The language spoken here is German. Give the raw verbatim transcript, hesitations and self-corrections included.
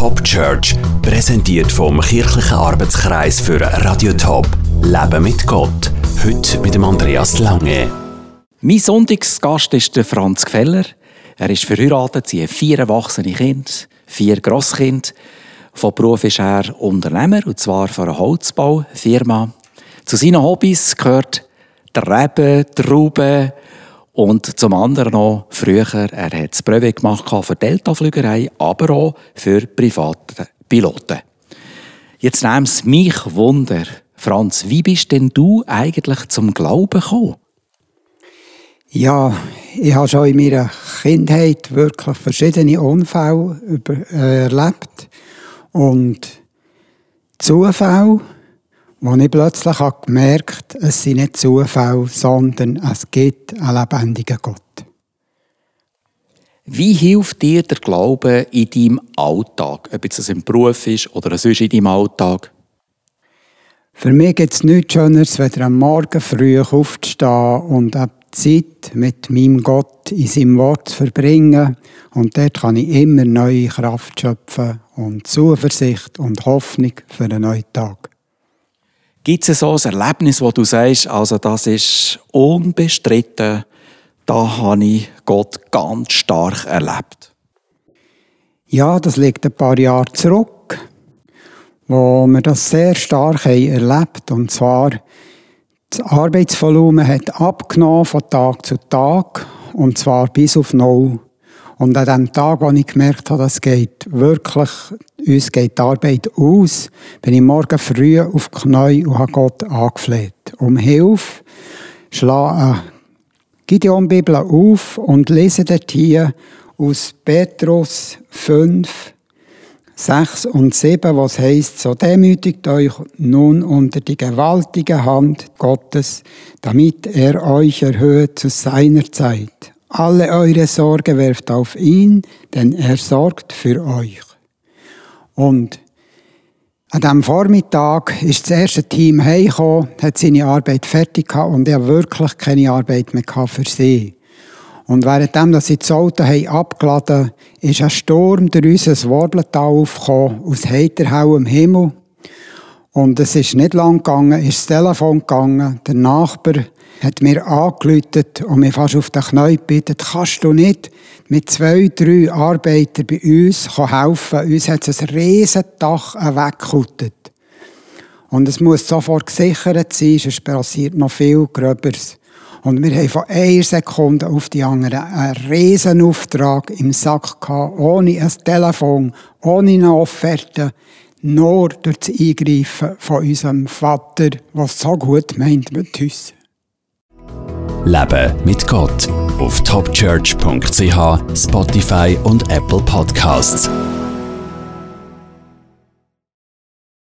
Top Church, präsentiert vom kirchlichen Arbeitskreis für Radio Top. Leben mit Gott. Heute mit dem Andreas Lange. Mein Sonntagsgast ist der Franz Gfeller. Er ist verheiratet, sie hat vier erwachsene Kinder, vier Grosskinder. Von Beruf ist er Unternehmer, und zwar für eine Holzbaufirma. Zu seinen Hobbys gehört der Reben, Trauben und zum anderen noch früher, er hat das Brevet gemacht für Delta-Flügerei, aber auch für private Piloten. Jetzt nimmt es mich Wunder, Franz, wie bist denn du eigentlich zum Glauben gekommen? Ja, ich habe schon in meiner Kindheit wirklich verschiedene Unfälle über, äh, erlebt. Und Zufälle, wo ich plötzlich habe gemerkt habe, es sind nicht Zufälle, sondern es gibt einen lebendigen Gott. Wie hilft dir der Glaube in deinem Alltag? Ob es im Beruf ist oder sonst in deinem Alltag? Für mich gibt es nichts Schöneres, als am Morgen früh aufzustehen und eine Zeit mit meinem Gott in seinem Wort zu verbringen. Und dort kann ich immer neue Kraft schöpfen und Zuversicht und Hoffnung für einen neuen Tag. Gibt es so ein Erlebnis, wo du sagst, also das ist unbestritten, da habe ich Gott ganz stark erlebt? Ja, das liegt ein paar Jahre zurück, wo wir das sehr stark haben erlebt. Und zwar, das Arbeitsvolumen hat abgenommen von Tag zu Tag, und zwar bis auf null. Und an dem Tag, wo ich gemerkt habe, es geht wirklich, uns geht die Arbeit aus, bin ich morgen früh auf die Knie und habe Gott angefleht. Um Hilfe, schlage eine Gideon-Bibel auf und lese dort hier aus Petrus fünf, sechs und sieben, was heisst, so demütigt euch nun unter die gewaltige Hand Gottes, damit er euch erhöht zu seiner Zeit. Alle eure Sorge werft auf ihn, denn er sorgt für euch. Und an diesem Vormittag ist das erste Team heimgekommen, hat seine Arbeit fertig gehabt und ich hatte wirklich keine Arbeit mehr für sie. Und währenddem, dass sie das Auto abgeladen haben, ist ein Sturm durch unser Worblental aufgekommen, aus heiterhellem Himmel. Und es ist nicht lang gegangen, ist das Telefon gegangen. Der Nachbar hat mir angerufen und mich fast auf den Knien gebeten, kannst du nicht mit zwei, drei Arbeitern bei uns helfen? Uns hat es ein riesen Dach weggekuttet. Und es muss sofort gesichert sein, sonst passiert noch viel Gröberes. Und wir haben von einer Sekunde auf die andere einen riesen Auftrag im Sack gehabt, ohne ein Telefon, ohne eine Offerte, nur durch das Eingreifen von unserem Vater, was so gut meint mit uns. Leben mit Gott auf topchurch punkt c h, Spotify und Apple Podcasts.